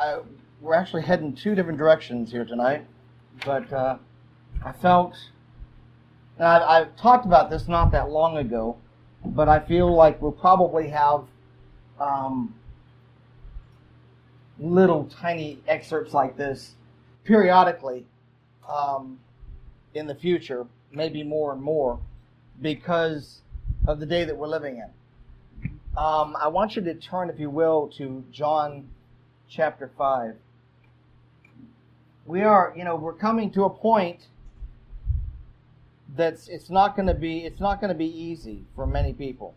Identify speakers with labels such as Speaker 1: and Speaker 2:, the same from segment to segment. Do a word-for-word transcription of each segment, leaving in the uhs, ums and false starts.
Speaker 1: I, we're actually heading two different directions here tonight, but uh, I felt, and I've, I've talked about this not that long ago, but I feel like we'll probably have um, little tiny excerpts like this periodically um, in the future, maybe more and more, because of the day that we're living in. Um, I want you to turn, if you will, to John chapter five. We are, you know, we're coming to a point that's it's not going to be it's not going to be easy for many people.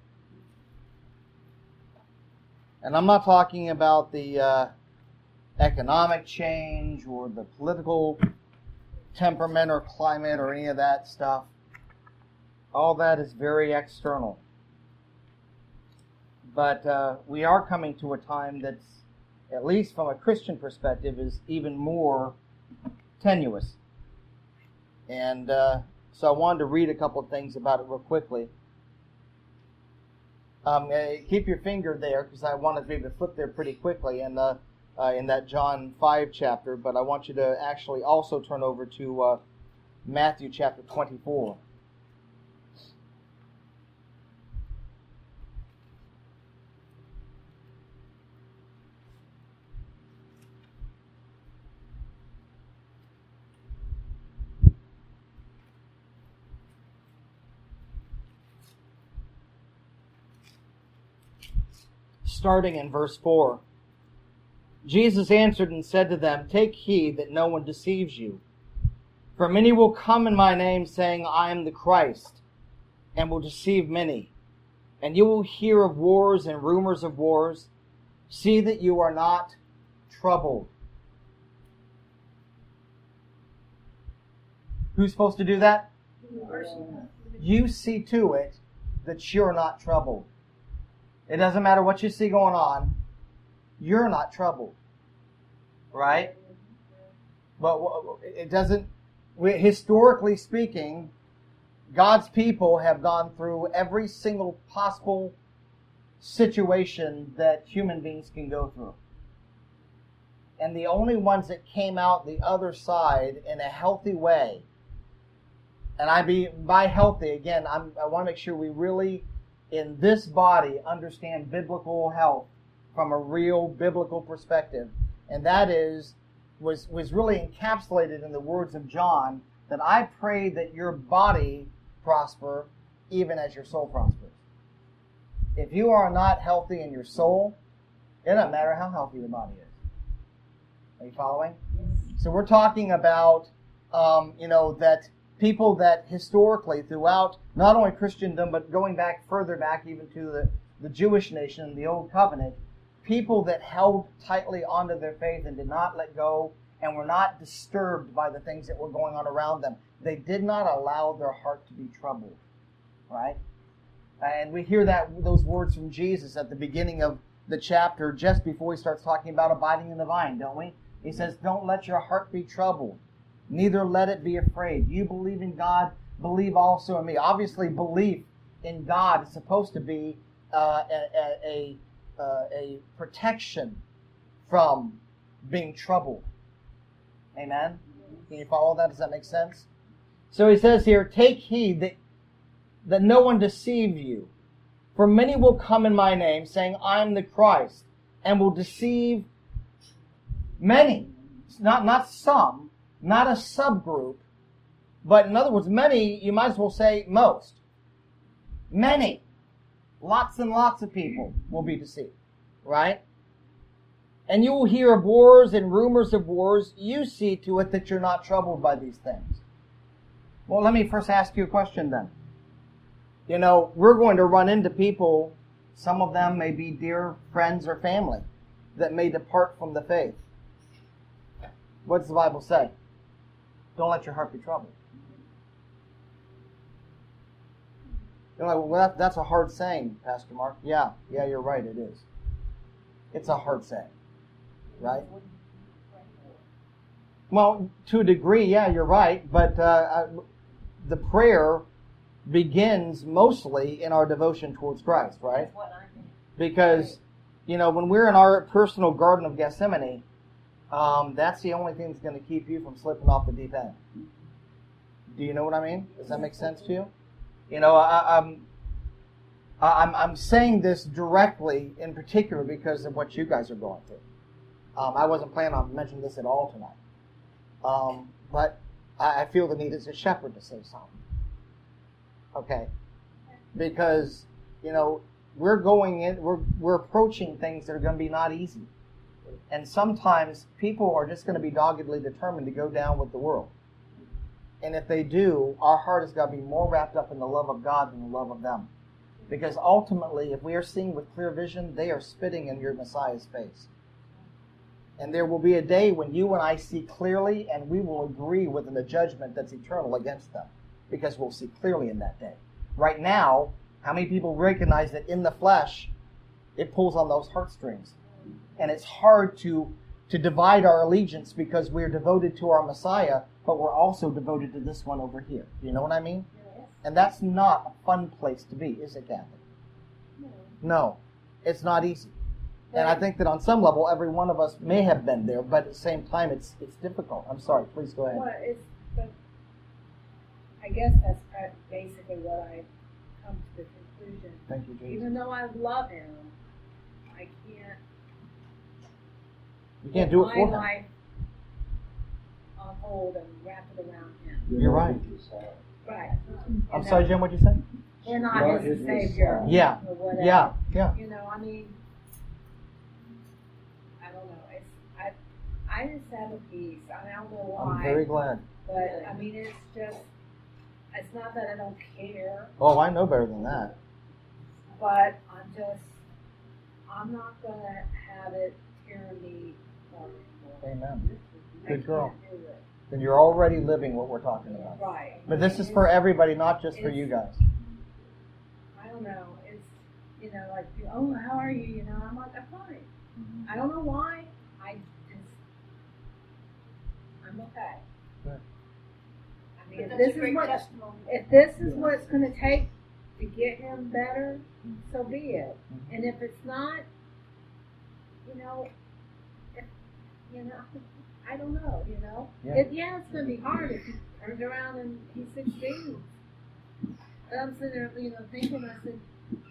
Speaker 1: And I'm not talking about the uh, economic change or the political temperament or climate or any of that stuff. All that is very external. But uh, we are coming to a time that's, at least from a Christian perspective, is even more tenuous. And uh, so I wanted to read a couple of things about it real quickly. Um, uh, keep your finger there, because I want to be able to flip there pretty quickly in, the, uh, in that John five chapter. But I want you to actually also turn over to uh, Matthew chapter twenty-four. Starting in verse four. Jesus answered and said to them, "Take heed that no one deceives you. For many will come in my name, saying, I am the Christ, and will deceive many. And you will hear of wars and rumors of wars. See that you are not troubled." Who's supposed to do that? You see to it that you're not troubled. It doesn't matter what you see going on. You're not troubled. Right? But it doesn't, historically speaking, God's people have gone through every single possible situation that human beings can go through. And the only ones that came out the other side in a healthy way, and I be by healthy, again, I'm, I want to make sure we really, in this body, understand biblical health from a real biblical perspective. And that is, was, was really encapsulated in the words of John, that I pray that your body prosper even as your soul prospers. If you are not healthy in your soul, it doesn't matter how healthy the body is. Are you following? Yes. So we're talking about, um, you know, that people that historically throughout not only Christendom, but going back further back even to the, the Jewish nation, the Old Covenant, people that held tightly onto their faith and did not let go and were not disturbed by the things that were going on around them. They did not allow their heart to be troubled. Right? And we hear that those words from Jesus at the beginning of the chapter, just before he starts talking about abiding in the vine, don't we? He says, "Don't let your heart be troubled. Neither let it be afraid. You believe in God, believe also in me." Obviously, belief in God is supposed to be uh, a, a, a, a protection from being troubled. Amen? Can you follow that? Does that make sense? So he says here, "Take heed that, that no one deceive you. For many will come in my name, saying, I am the Christ, and will deceive many." Not, not some. Not a subgroup, but in other words, many, you might as well say most. Many. Lots and lots of people will be deceived. Right? "And you will hear of wars and rumors of wars. You see to it that you're not troubled by these things." Well, let me first ask you a question then. You know, we're going to run into people, some of them may be dear friends or family, that may depart from the faith. What does the Bible say? Don't let your heart be troubled. You're like, well, that, that's a hard saying, Pastor Mark. Yeah, yeah, you're right, it is. It's a hard saying, right? Well, to a degree, yeah, you're right, but uh, the prayer begins mostly in our devotion towards Christ, right? Because, you know, when we're in our personal Garden of Gethsemane, um, that's the only thing that's going to keep you from slipping off the deep end. Do you know what I mean? Does that make sense to you? You know, I, I'm, I'm, I'm saying this directly in particular because of what you guys are going through. Um, I wasn't planning on mentioning this at all tonight. Um, but I, I feel the need as a shepherd to say something. Okay? Because, you know, we're going in, we're, we're approaching things that are going to be not easy. And sometimes people are just going to be doggedly determined to go down with the world. And if they do, our heart has got to be more wrapped up in the love of God than the love of them. Because ultimately, if we are seeing with clear vision, they are spitting in your Messiah's face. And there will be a day when you and I see clearly, and we will agree within the judgment that's eternal against them. Because we'll see clearly in that day. Right now, how many people recognize that in the flesh, it pulls on those heartstrings? And it's hard to, to divide our allegiance because we're devoted to our Messiah, but we're also devoted to this one over here. Do you know what I mean?
Speaker 2: Yes.
Speaker 1: And that's not a fun place to be, is it, Kathy?
Speaker 2: No.
Speaker 1: No, it's not easy. And I think that on some level, every one of us may have been there, but at the same time, it's it's difficult. I'm sorry, please go ahead.
Speaker 2: Well, it's, but I guess that's kind of basically what I come to the conclusion.
Speaker 1: Thank you, Jesus.
Speaker 2: Even though I love him, I can't.
Speaker 1: You can't do it
Speaker 2: my
Speaker 1: for him.
Speaker 2: life on hold and wrap it around him.
Speaker 1: You're right.
Speaker 2: Right.
Speaker 1: I'm
Speaker 2: You
Speaker 1: sorry,
Speaker 2: know,
Speaker 1: Jim, what'd you say?
Speaker 2: We're not
Speaker 3: No,
Speaker 2: his
Speaker 3: it is,
Speaker 2: savior.
Speaker 3: uh,
Speaker 1: Yeah.
Speaker 2: Or whatever.
Speaker 1: Yeah, yeah.
Speaker 2: You know, I mean, I don't know. It's I, I just have a peace. I, mean, I don't know why.
Speaker 1: I'm very glad.
Speaker 2: But I mean, it's just. It's not that I don't care,
Speaker 1: Oh, I know better than that.
Speaker 2: but I'm just. I'm not gonna have it tear me apart anymore.
Speaker 1: Amen.
Speaker 2: I
Speaker 1: Good girl.
Speaker 2: can't do it.
Speaker 1: Then you're already living what we're talking about.
Speaker 2: Right.
Speaker 1: But this is for everybody, not just for you guys.
Speaker 2: I don't know. It's you know like oh how are you? You know I'm like I'm fine. I don't know why. I just I'm okay.
Speaker 1: Good.
Speaker 2: I mean, if this is what if this is what it's going to take to get him better, so be it. And if it's not, you know, if, you know, I don't know. You know,
Speaker 1: Yeah.
Speaker 2: It, yeah, it's going to be hard if he turns around and he's sixteen. But I'm sitting there, you know, thinking. I said,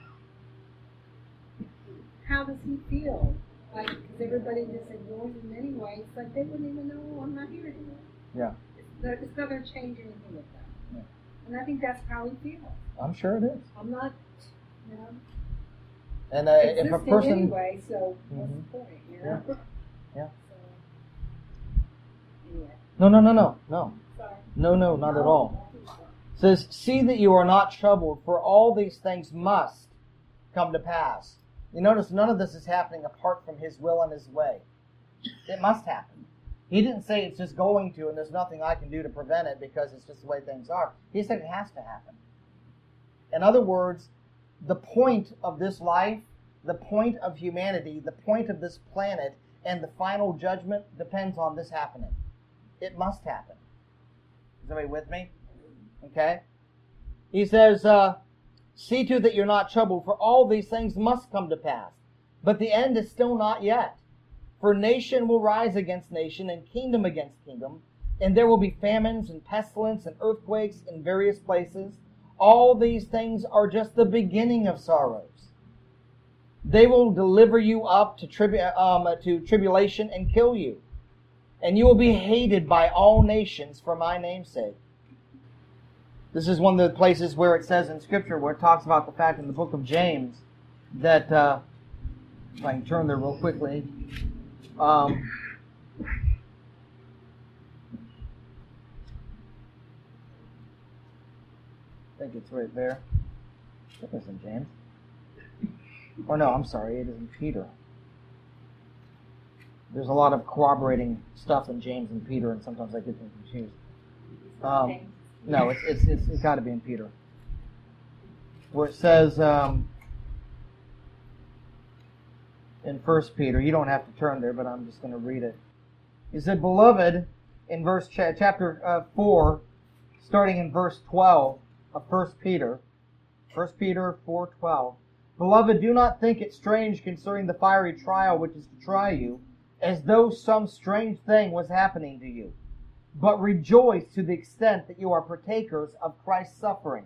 Speaker 2: how does he feel? Like, because everybody just ignores him anyway. It's like they wouldn't even know I'm not here anymore.
Speaker 1: Yeah.
Speaker 2: It's, it's not going to change anything with them.
Speaker 1: Yeah.
Speaker 2: And I think that's how he feels.
Speaker 1: I'm sure it is.
Speaker 2: I'm not, you know,
Speaker 1: And uh, if a
Speaker 2: existing
Speaker 1: person,
Speaker 2: anyway, so what's
Speaker 1: Mhm.
Speaker 2: the point, you know?
Speaker 1: Yeah. Yeah.
Speaker 2: So, anyway,
Speaker 1: no, no, no, no, no,
Speaker 2: sorry.
Speaker 1: no, no, not at all. It says, see that you are not troubled, for all these things must come to pass. You notice none of this is happening apart from His will and His way. It must happen. He didn't say it's just going to and there's nothing I can do to prevent it because it's just the way things are. He said it has to happen. In other words, the point of this life, the point of humanity, the point of this planet, and the final judgment depends on this happening. It must happen. Is everybody with me? Okay? He says, uh, see to that you're not troubled, for all these things must come to pass. But the end is still not yet. For nation will rise against nation, and kingdom against kingdom, and there will be famines and pestilence and earthquakes in various places. All these things are just the beginning of sorrows. They will deliver you up to, tribu- um, to tribulation and kill you. And you will be hated by all nations for my name's sake. This is one of the places where it says in Scripture, where it talks about the fact in the book of James, that, uh, if I can turn there real quickly, um, I think it's right there. It was in James. Or no, I'm sorry, it is in Peter. There's a lot of corroborating stuff in James and Peter, and sometimes I get them confused. Um, no, it's it's it's, it's got to be in Peter, where it says um, in First Peter. You don't have to turn there, but I'm just going to read it. He said, "Beloved," in verse cha- chapter uh, four, starting in verse twelve of First Peter, First Peter four twelve. "Beloved, do not think it strange concerning the fiery trial which is to try you, as though some strange thing was happening to you, but rejoice to the extent that you are partakers of Christ's suffering,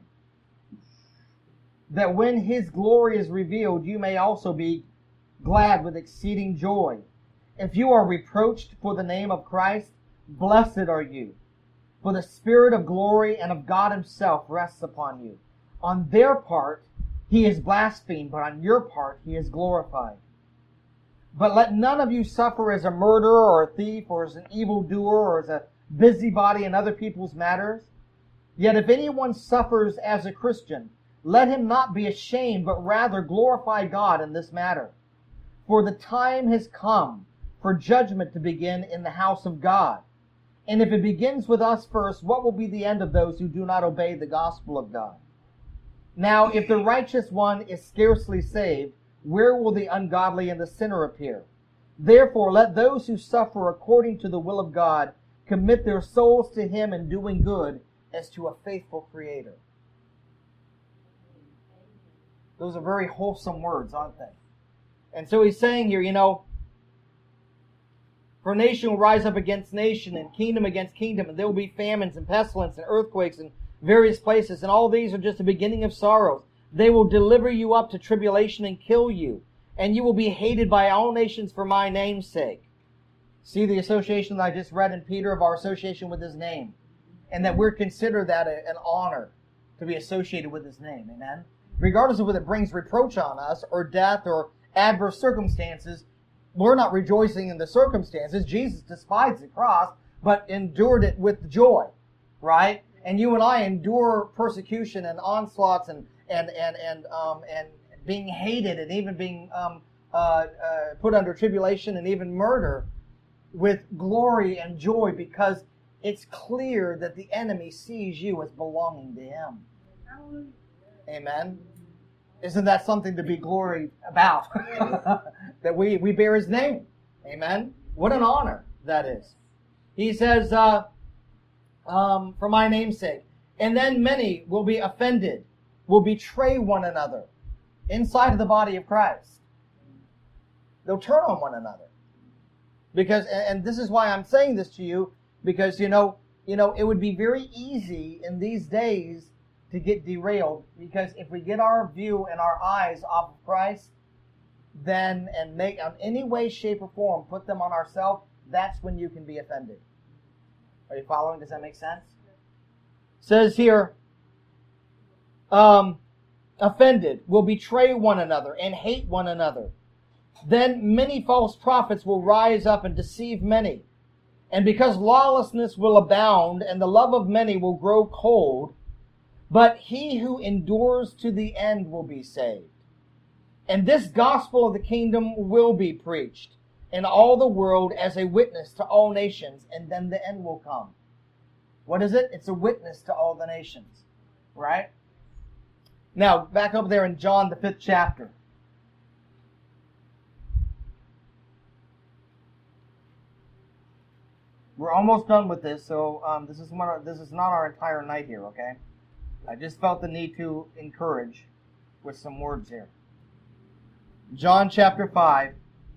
Speaker 1: that when His glory is revealed, you may also be glad with exceeding joy. If you are reproached for the name of Christ, blessed are you, for the Spirit of glory and of God Himself rests upon you. On their part, He is blasphemed, but on your part, He is glorified. But let none of you suffer as a murderer or a thief or as an evildoer or as a busybody in other people's matters. Yet if anyone suffers as a Christian, let him not be ashamed, but rather glorify God in this matter. For the time has come for judgment to begin in the house of God. And if it begins with us first, what will be the end of those who do not obey the gospel of God? Now, if the righteous one is scarcely saved, where will the ungodly and the sinner appear? Therefore, let those who suffer according to the will of God commit their souls to Him in doing good as to a faithful Creator. Those are very wholesome words, aren't they? And so he's saying here, you know, for nation will rise up against nation and kingdom against kingdom, and there will be famines and pestilence and earthquakes in various places, and all these are just the beginning of sorrows. They will deliver you up to tribulation and kill you, and you will be hated by all nations for my name's sake. See the association that I just read in Peter of our association with His name, and that we're considered that a, an honor to be associated with His name. Amen? Regardless of whether it brings reproach on us or death or adverse circumstances, we're not rejoicing in the circumstances. Jesus despised the cross, but endured it with joy, right? And you and I endure persecution and onslaughts and and and and um and being hated and even being um uh, uh put under tribulation and even murder with glory and joy, because it's clear that the enemy sees you as belonging to him. Amen. Isn't that something to be gloried about? That we, we bear His name. Amen. What an honor that is. He says, uh, um, for my name's sake. And then many will be offended, will betray one another inside of the body of Christ. They'll turn on one another. Because, and this is why I'm saying this to you, because, you know, you know, it would be very easy in these days to get derailed, because if we get our view and our eyes off of Christ, then, and make, on any way, shape, or form, put them on ourselves, that's when you can be offended. Are you following? Does that make sense? It says here, um, offended, will betray one another and hate one another. Then many false prophets will rise up and deceive many. And because lawlessness will abound and the love of many will grow cold, but he who endures to the end will be saved. And this gospel of the kingdom will be preached in all the world as a witness to all nations, and then the end will come. What is it? It's a witness to all the nations. Right? Now, back up there in John, the fifth chapter. We're almost done with this, so um, this is one of, this is not our entire night here, okay? I just felt the need to encourage with some words here. John chapter five,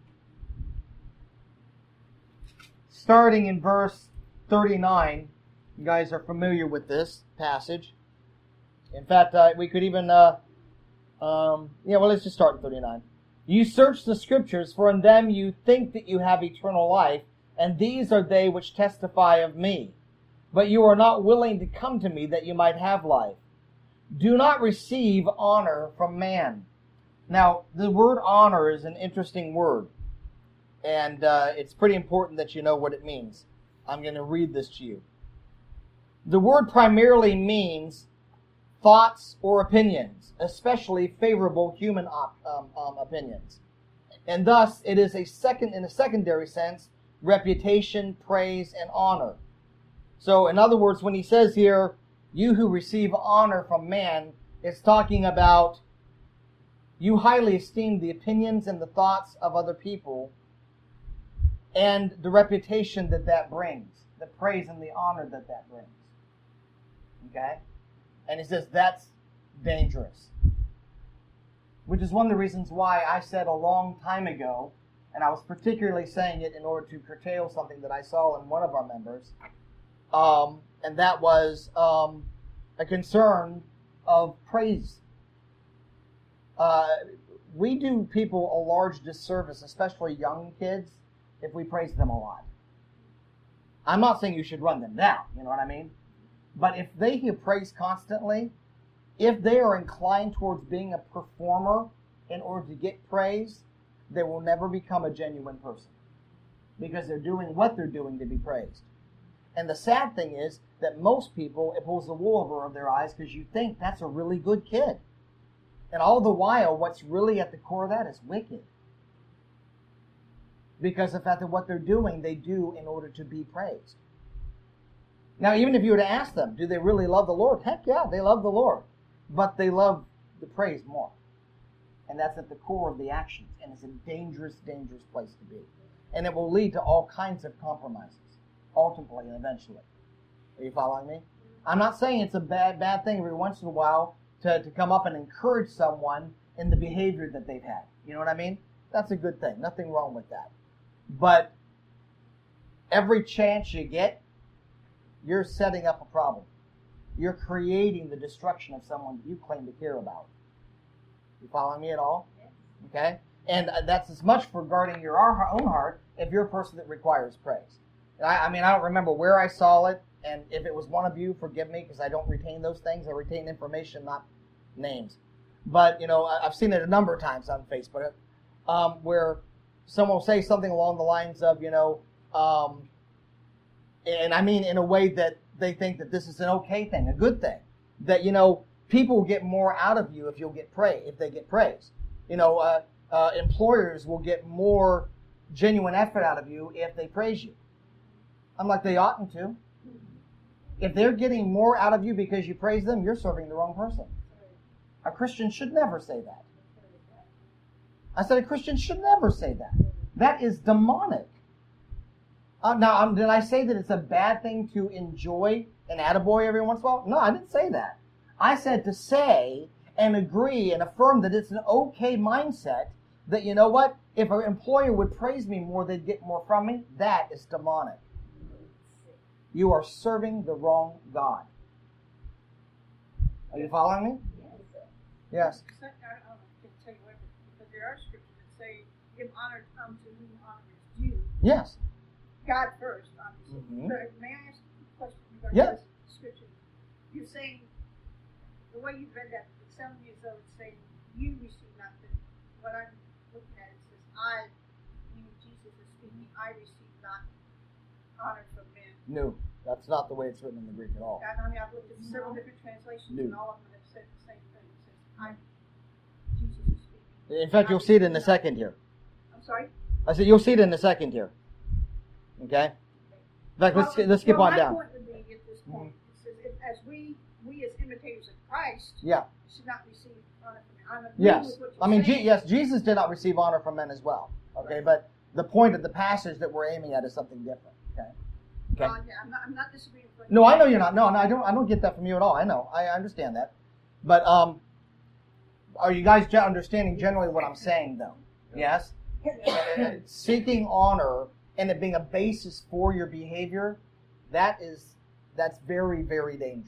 Speaker 1: starting in verse thirty-nine. You guys are familiar with this passage. In fact, uh, we could even, uh, um, yeah, well, let's just start in thirty-nine. You search the Scriptures, for in them you think that you have eternal life, and these are they which testify of me. But you are not willing to come to me that you might have life. Do not receive honor from man. Now, the word honor is an interesting word, and uh, it's pretty important that you know what it means. I'm going to read this to you. The word primarily means thoughts or opinions, especially favorable human op- um, um, opinions. And thus, it is a second, in a secondary sense, reputation, praise, and honor. So, in other words, when he says here, you who receive honor from man, it's talking about you highly esteem the opinions and the thoughts of other people and the reputation that that brings, the praise and the honor that that brings. Okay? And he says that's dangerous. Which is one of the reasons why I said a long time ago, And I was particularly saying it in order to curtail something that I saw in one of our members. Um, and that was um, a concern of praise. Uh, we do people a large disservice, especially young kids, if we praise them a lot. I'm not saying you should run them down, you know what I mean? But if they hear praise constantly, if they are inclined towards being a performer in order to get praise, they will never become a genuine person. Because they're doing what they're doing to be praised. And the sad thing is that most people, it pulls the wool over their eyes because you think that's a really good kid. And all the while, what's really at the core of that is wicked. Because the fact that what they're doing, they do in order to be praised. Now, even if you were to ask them, do they really love the Lord? Heck yeah, they love the Lord. But they love the praise more. And that's at the core of the actions. And it's a dangerous, dangerous place to be. And it will lead to all kinds of compromises, ultimately and eventually. Are you following me? I'm not saying it's a bad, bad thing every once in a while to, to come up and encourage someone in the behavior that they've had. You know what I mean? That's a good thing. Nothing wrong with that. But every chance you get, you're setting up a problem. You're creating the destruction of someone that you claim to care about. You following me at all? Okay? And that's as much for guarding your own heart if you're a person that requires praise. I, I mean, I don't remember where I saw it, and if it was one of you, forgive me, because I don't retain those things. I retain information, not names. But, you know, I've seen it a number of times on Facebook, um, where someone will say something along the lines of, you know, um, and I mean in a way that they think that this is an okay thing, a good thing. That, you know, people will get more out of you if you'll get praise, if they get praise. You know, uh, uh, employers will get more genuine effort out of you if they praise you. I'm like, they oughtn't to. If they're getting more out of you because you praise them, you're serving the wrong person. A Christian should never say that. I said a Christian should never say that. That is demonic. Uh, now, um, did I say that it's a bad thing to enjoy an attaboy every once in a while? No, I didn't say that. I said to say and agree and affirm that it's an okay mindset that, you know what, if an employer would praise me more, they'd get more from me. That is demonic. You are serving the wrong God. Are you following me? Yes.
Speaker 3: I don't know if I can tell you what, but there are scriptures that say, give honor unto whom honor is due.
Speaker 1: Yes.
Speaker 3: God first, obviously.
Speaker 1: Mm-hmm.
Speaker 3: So may I ask a question regarding
Speaker 1: yes.
Speaker 3: this scripture? You're saying, the way you read that, it sounds as though it's saying, you receive not the, what I'm looking at, it says, I, meaning Jesus is speaking, I receive not honor from men.
Speaker 1: No, that's not the way it's written in the Greek at all.
Speaker 3: I mean, I've looked at several different translations,
Speaker 1: no.
Speaker 3: and all of them have said the same thing. It says, I, Jesus is speaking.
Speaker 1: In fact, you'll see it in a second here.
Speaker 3: I'm sorry?
Speaker 1: I said, you'll see it in a second here. Okay? In fact, let's,
Speaker 3: well,
Speaker 1: let's skip
Speaker 3: well,
Speaker 1: on
Speaker 3: my
Speaker 1: down.
Speaker 3: My point would be at this point, mm-hmm. it says, if, as we, we as imitators of Christ,
Speaker 1: yeah. should
Speaker 3: not receive honor from men.
Speaker 1: Yes. I mean, G- yes, Jesus did not receive honor from men as well. Okay, right. But the point of the passage that we're aiming at is something different. Okay.
Speaker 3: Okay. Uh, yeah, I'm not, I'm not disagreeing with
Speaker 1: No, I know you're not. No, no, I don't. I don't get that from you at all. I know. I understand that. But um, are you guys understanding generally what I'm saying, though? Yes. Seeking honor and it being a basis for your behavior, that is that's very, very dangerous.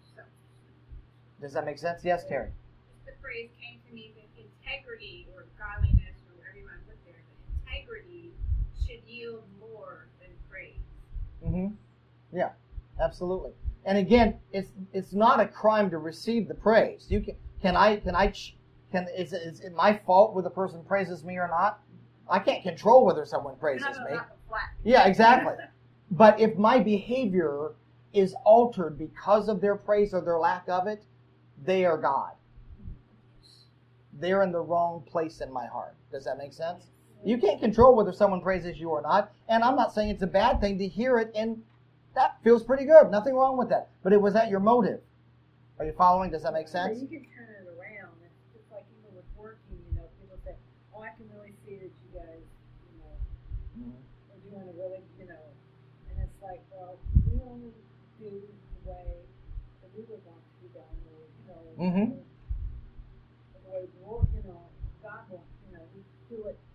Speaker 1: Does that make sense? Yes, Terry.
Speaker 4: The phrase came to me that integrity or godliness or whatever you want to put there, but integrity should yield more than praise.
Speaker 1: Mm-hmm. Yeah, absolutely. And again, it's it's not a crime to receive the praise. You can can I can I can is it, is it my fault whether a person praises me or not? I can't control whether someone praises me. Yeah, exactly. But if my behavior is altered because of their praise or their lack of it, they are God. They're in the wrong place in my heart. Does that make sense? You can't control whether someone praises you or not. And I'm not saying it's a bad thing to hear it, and that feels pretty good. Nothing wrong with that. But it was that your motive. Are you following? Does that make sense?
Speaker 2: So you can turn it around. It's just like even with working, you know, people say, oh, I can really see that you guys, you know, mm-hmm. are doing a really, you know, and it's like, well, we only do the way that we would want to be done, or, you know,
Speaker 1: mm-hmm.
Speaker 2: the way, you know, God wants, you know, we do it.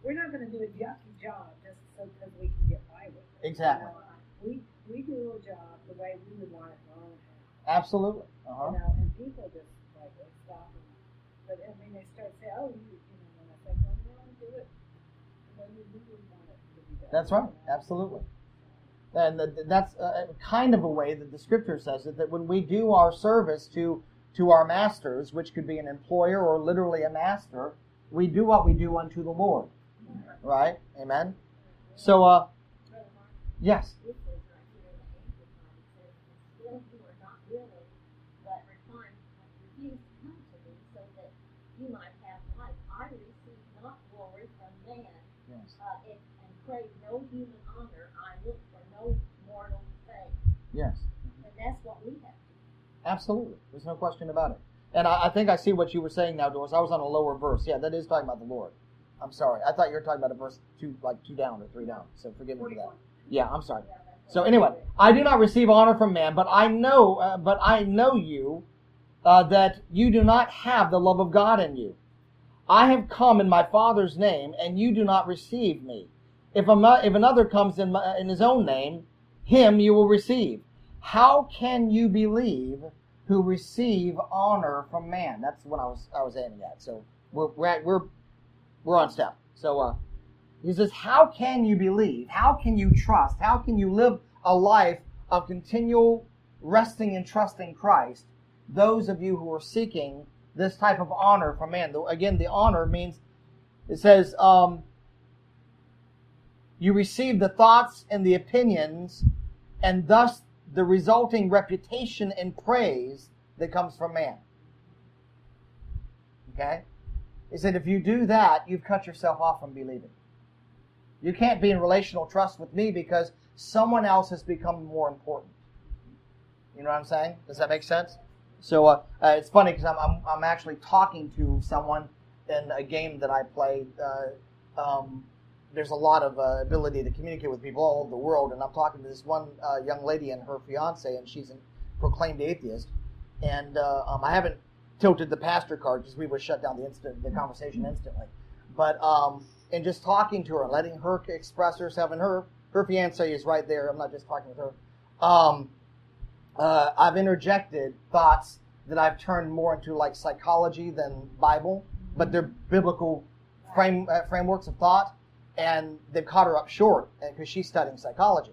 Speaker 2: we're not going to do a yucky job just so because we can get by with it.
Speaker 1: Exactly.
Speaker 2: You know, we we do a job the way we would want it done.
Speaker 1: Absolutely. Uh-huh.
Speaker 2: You know, and people just like they stop and, but I mean they start saying, oh, you, you know, when I say, well, no, do it the way we would want it to be done.
Speaker 1: That's right. Absolutely. And the, that's uh, kind of a way that the Scripture says it, that when we do our service to to our masters, which could be an employer or literally a master, we do what we do unto the Lord. Right? Amen? So, uh, yes.
Speaker 5: This is right here in the Amplified. It says, "Still you are not willing, but refine, refuse to come to me, so that you might have life. I receive not glory from man,
Speaker 1: Yes.
Speaker 5: uh, and, and crave no human honor. I look for no mortal thing."
Speaker 1: Yes.
Speaker 5: And that's what we have to do.
Speaker 1: Absolutely. There's no question about it. And I, I think I see what you were saying now, Doris. I was on a lower verse. Yeah, that is talking about the Lord. I'm sorry. I thought you were talking about a verse two, like two down or three down. So forgive me for that. Yeah, I'm sorry. So anyway, I do not receive honor from man, but I know, uh, but I know you, uh, that you do not have the love of God in you. I have come in my Father's name, and you do not receive me. If a, if another comes in, my, in his own name, him you will receive. How can you believe who receive honor from man? That's what I was I was aiming at. So we're we're at, we're we're on step. So uh, he says, how can you believe? How can you trust? How can you live a life of continual resting and trusting Christ? Those of you who are seeking this type of honor from man. Again, the honor means, it says, um, you receive the thoughts and the opinions, and thus the resulting reputation and praise that comes from man. Okay? He said, if you do that, you've cut yourself off from believing. You can't be in relational trust with me because someone else has become more important. You know what I'm saying? Does that make sense? So uh, uh, it's funny because I'm, I'm I'm actually talking to someone in a game that I play. Uh, um, there's a lot of uh, ability to communicate with people all over the world, and I'm talking to this one uh, young lady and her fiance, and she's a proclaimed atheist. And uh, um, I haven't tilted the pastor card because we would shut down the instant the conversation instantly. But um, in just talking to her and letting her express herself, and her her fiance is right there. I'm not just talking with her. Um, uh, I've interjected thoughts that I've turned more into like psychology than Bible, but they're biblical frame uh, frameworks of thought, and they've caught her up short because she's studying psychology.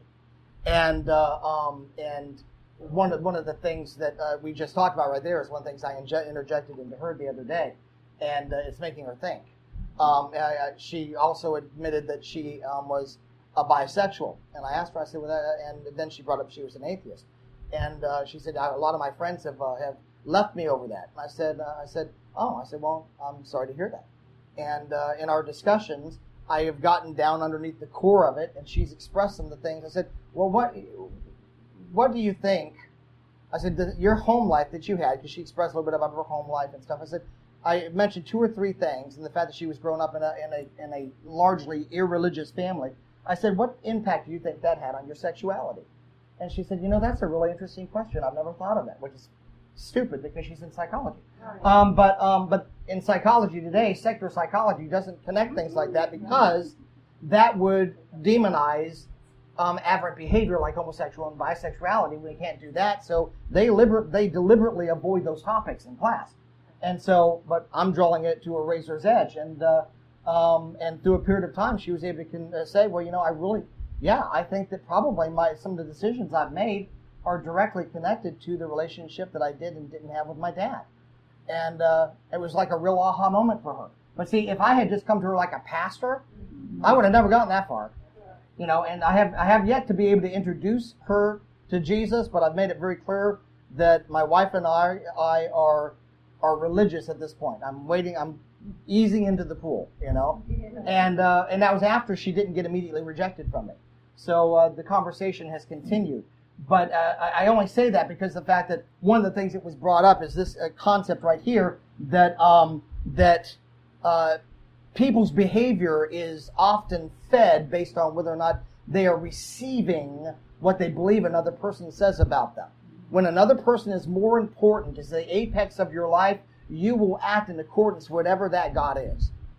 Speaker 1: And uh, um, and one of one of the things that uh, we just talked about right there is one of the things I inje- interjected into her the other day, and uh, it's making her think. Um, uh, she also admitted that she um, was a bisexual, and I asked her. I said, well, that, and then she brought up she was an atheist, and uh, she said a lot of my friends have uh, have left me over that. And I said, uh, I said, oh, I said, well, I'm sorry to hear that. And uh, in our discussions, I have gotten down underneath the core of it, and she's expressed some of the things. I said, well, what what do you think? I said, the, your home life that you had, because she expressed a little bit about her home life and stuff. I said, I mentioned two or three things, and the fact that she was grown up in a in a in a largely irreligious family. I said, what impact do you think that had on your sexuality? And she said, you know, that's a really interesting question. I've never thought of that, which is stupid because she's in psychology. Um, but um, but in psychology today, secular psychology doesn't connect things like that because that would demonize um, aberrant behavior like homosexual and bisexuality. We can't do that, so they liber- they deliberately avoid those topics in class. And so, but I'm drawing it to a razor's edge, and uh, um, and through a period of time, she was able to con- uh, say, well, you know, I really, yeah, I think that probably my some of the decisions I've made are directly connected to the relationship that I did and didn't have with my dad. And uh, it was like a real aha moment for her. But see, if I had just come to her like a pastor, I would have never gotten that far. You know, and I have I have yet to be able to introduce her to Jesus, but I've made it very clear that my wife and I, I are are religious at this point. I'm waiting. I'm easing into the pool, you know, and uh, and that was after she didn't get immediately rejected from me. So uh, the conversation has continued. But uh, I only say that because of the fact that one of the things that was brought up is this uh, concept right here that um, that uh, people's behavior is often fed based on whether or not they are receiving what they believe another person says about them. When another person is more important, is the apex of your life, you will act in accordance with whatever that God is.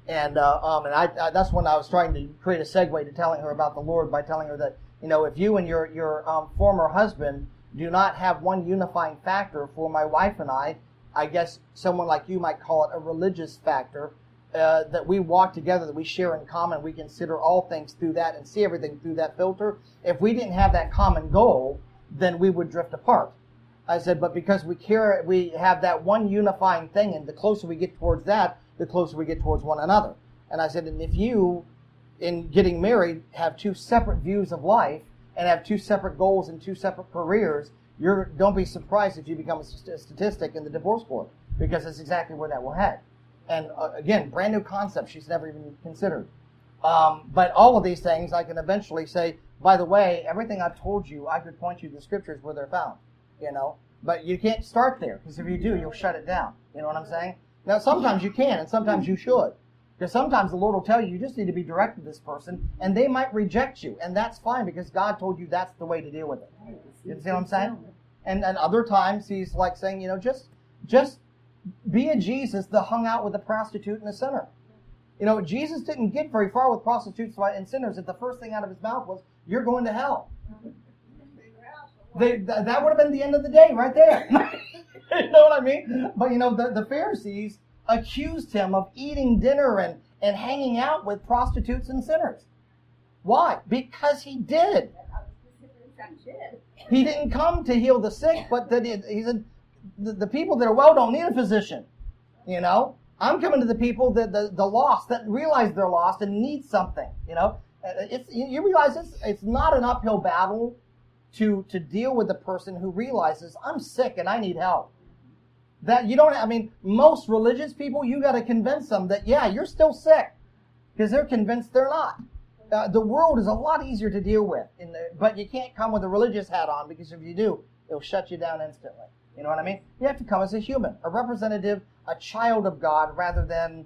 Speaker 1: And uh, um, and I, I that's when I was trying to create a segue to telling her about the Lord by telling her that, you know, if you and your your um, former husband do not have one unifying factor, for my wife and I, I guess someone like you might call it a religious factor, uh, that we walk together, that we share in common, we consider all things through that and see everything through that filter. If we didn't have that common goal, then we would drift apart. I said, but because we care, we have that one unifying thing, and the closer we get towards that, the closer we get towards one another. And I said, and if you, in getting married, have two separate views of life and have two separate goals and two separate careers, you're don't be surprised if you become a statistic in the divorce court, because that's exactly where that will head. And uh, again, brand new concept she's never even considered. Um, but all of these things, I can eventually say, by the way, everything I've told you, I could point you to the scriptures where they're found, you know. But you can't start there, because if you do, you'll shut it down. You know what I'm saying? Now, sometimes you can, and sometimes you should. Because sometimes the Lord will tell you, you just need to be direct with this person, and they might reject you. And that's fine, because God told you that's the way to deal with it. You see what I'm saying? And and other times, He's like saying, you know, just just be a Jesus that hung out with a prostitute and a sinner. You know, Jesus didn't get very far with prostitutes and sinners if the first thing out of His mouth was, you're going to hell. They, th- that would have been the end of the day right there. You know what I mean? But, you know, the, the Pharisees accused Him of eating dinner and, and hanging out with prostitutes and sinners. Why? Because He did. He didn't come to heal the sick, but that he, he said, the, the people that are well don't need a physician. You know? I'm coming to the people, that the, the lost, that realize they're lost and need something. You know? It's, you realize it's, it's not an uphill battle to to deal with the person who realizes, I'm sick and I need help. That you don't, I mean, most religious people, you got to convince them that, yeah, you're still sick, because they're convinced they're not. Uh, the world is a lot easier to deal with, in the, but you can't come with a religious hat on, because if you do, it'll shut you down instantly. You know what I mean? You have to come as a human, a representative, a child of God, rather than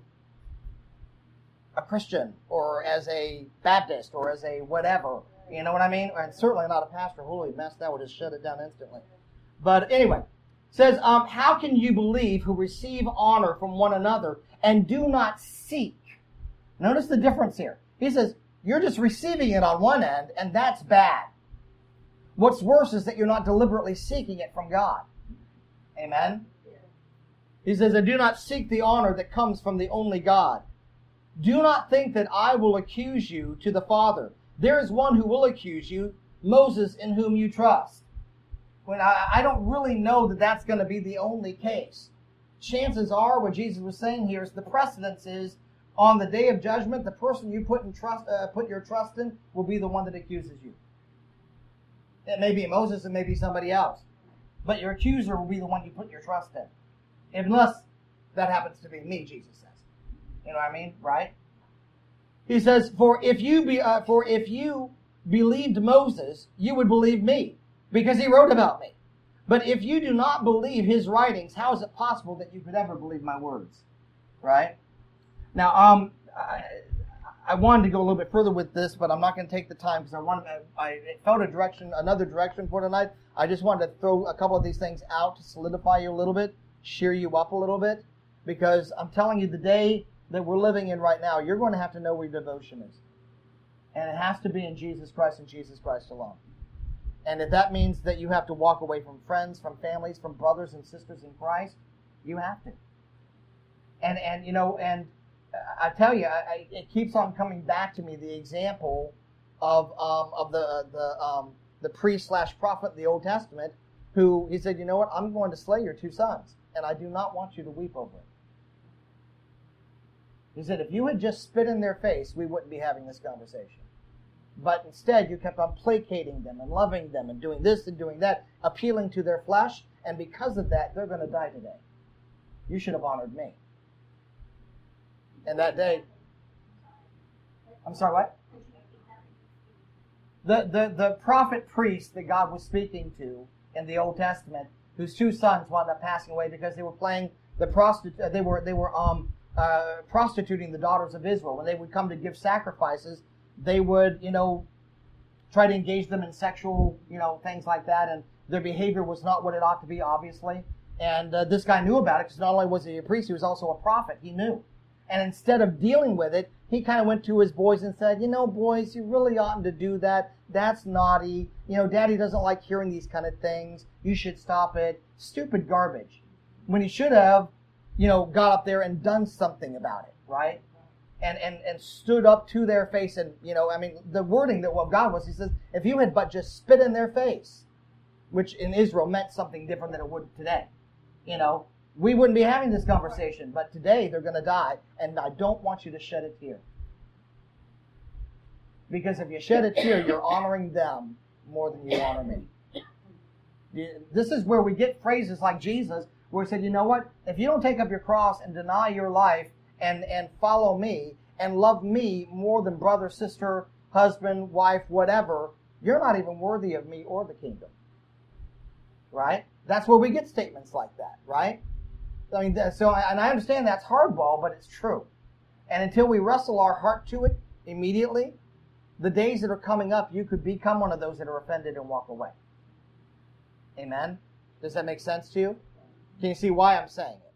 Speaker 1: a Christian, or as a Baptist, or as a whatever. You know what I mean? And certainly not a pastor. Holy mess, that would just shut it down instantly. But anyway, it says, um, how can you believe who receive honor from one another and do not seek? Notice the difference here. He says, you're just receiving it on one end, and that's bad. What's worse is that you're not deliberately seeking it from God. Amen? He says, and do not seek the honor that comes from the only God. Do not think that I will accuse you to the Father. There is one who will accuse you, Moses, in whom you trust. When I, I don't really know that that's going to be the only case. Chances are, what Jesus was saying here is the precedence is, on the day of judgment, the person you put in trust, uh, put your trust in, will be the one that accuses you. It may be Moses, it may be somebody else, but your accuser will be the one you put your trust in, unless that happens to be me. Jesus says, you know what I mean, right? He says, for if you be, uh, for if you believed Moses, you would believe me, because he wrote about me. But if you do not believe his writings, how is it possible that you could ever believe my words? Right? Now, um, I, I wanted to go a little bit further with this, but I'm not going to take the time because I wanted, I, I felt a direction, another direction for tonight. I just wanted to throw a couple of these things out to solidify you a little bit, cheer you up a little bit, because I'm telling you, the day that we're living in right now, you're going to have to know where your devotion is. And it has to be in Jesus Christ and Jesus Christ alone. And if that means that you have to walk away from friends, from families, from brothers and sisters in Christ, you have to. And, and you know, and I tell you, I, I, it keeps on coming back to me, the example of um, of the the um, the priest slash prophet in the Old Testament, who he said, you know what, I'm going to slay your two sons, and I do not want you to weep over it. He said, if you had just spit in their face, we wouldn't be having this conversation. But instead, you kept on placating them and loving them and doing this and doing that, appealing to their flesh, and because of that, they're going to die today. You should have honored me. And that day, I'm sorry, what? The, the, the prophet priest that God was speaking to in the Old Testament, whose two sons wound up passing away because they were playing the prostitute, they were, they were, um, uh, prostituting the daughters of Israel. When they would come to give sacrifices, they would, you know, try to engage them in sexual, you know, things like that, and their behavior was not what it ought to be, obviously. And uh, this guy knew about it, because not only was he a priest, he was also a prophet. He knew. And instead of dealing with it, he kind of went to his boys and said, you know, boys, you really oughtn't to do that. That's naughty. You know, Daddy doesn't like hearing these kind of things. You should stop it. Stupid garbage. When he should have, you know, got up there and done something about it, right? And, and, and stood up to their face and, you know, I mean, the wording that what God was, he says, if you had but just spit in their face, which in Israel meant something different than it would today, you know, we wouldn't be having this conversation, but today they're going to die, and I don't want you to shed a tear. Because if you shed a tear, you're honoring them more than you honor me. This is where we get phrases like Jesus, where he said, you know what? If you don't take up your cross and deny your life and, and follow me and love me more than brother, sister, husband, wife, whatever, you're not even worthy of me or the kingdom. Right? That's where we get statements like that, right? I mean, so, and I understand that's hardball, but it's true. And until we wrestle our heart to it immediately, the days that are coming up, you could become one of those that are offended and walk away. Amen? Does that make sense to you? Can you see why I'm saying it?